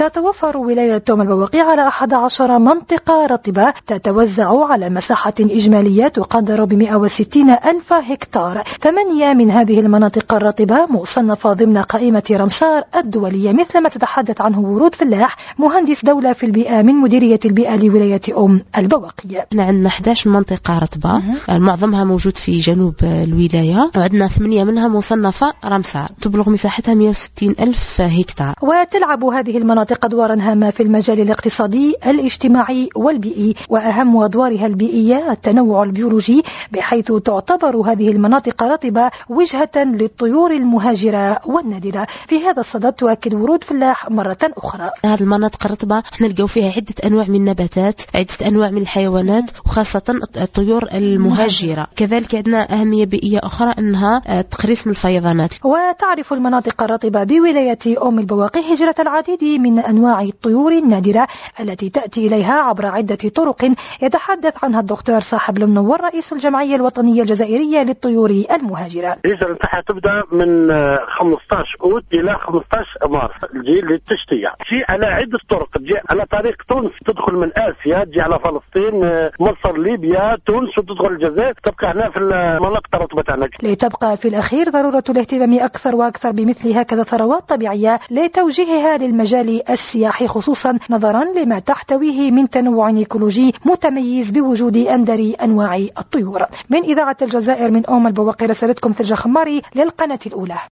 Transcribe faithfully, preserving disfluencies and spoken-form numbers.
تتوفر ولاية أم البواقي على أحد عشر منطقة رطبة تتوزع على مساحة إجمالية تقدر ب مئة وستين ألف هكتار. ثمانية من هذه المناطق الرطبة مصنفة ضمن قائمة رمسار الدولية، مثل ما تتحدث عنه ورود فلاح مهندس دولة في البيئة من مديرية البيئة لولاية أم البواقي. احنا عندنا إحدى عشرة منطقة رطبة، معظمها موجود في جنوب الولاية، وعندنا ثمانية منها مصنفة رمسار تبلغ مساحتها مئة وستين ألف هكتار. وتلعب هذه المناطق أدوارا هامة في المجال الاقتصادي الاجتماعي والبيئي، وأهم أدوارها البيئية التنوع البيولوجي، بحيث تعتبر هذه المناطق رطبة وجهة للطيور المهاجرة والنادرة. في هذا الصدد تؤكد ورود فلاح مرة أخرى هذه المناطق الرطبة احنا نلقاو فيها عدة أنواع من النباتات، عدة أنواع من الحيوانات، وخاصة الطيور المهاجرة. كذلك عندنا أهمية بيئية أخرى أنها تقريص من الفيضانات. وتعرف المناطق الرطبة بولاية أم البواقي هجرة العديد من أنواع الطيور النادرة التي تأتي إليها عبر عدة طرق يتحدث عنها الدكتور صاحب المنور رئيس الجمعية الوطنية الجزائرية للطيور المهاجرة. الهجرة نتاعها تبدأ من خمسة عشر أوت إلى خمسة عشر مارس، تجي للتشتية، تجي على عدة طرق، تجي على طريق تونس، تدخل من آسيا، تجي على فلسطين، مصر، ليبيا، تونس، وتدخل الجزائر، تبقى هنا في المناطق الرطبة تاعنا. لتبقى في الأخير ضرورة الاهتمام أكثر وأكثر بمثل هكذا ثروات طبيعية لتوجيهها للمجال السياحي، خصوصا نظرا لما تحتويه من تنوع إيكولوجي متميز بوجود أندر أنواع الطيور. من إذاعة الجزائر من أم البواقي رسالتكم ثلجة خماري للقناة الأولى.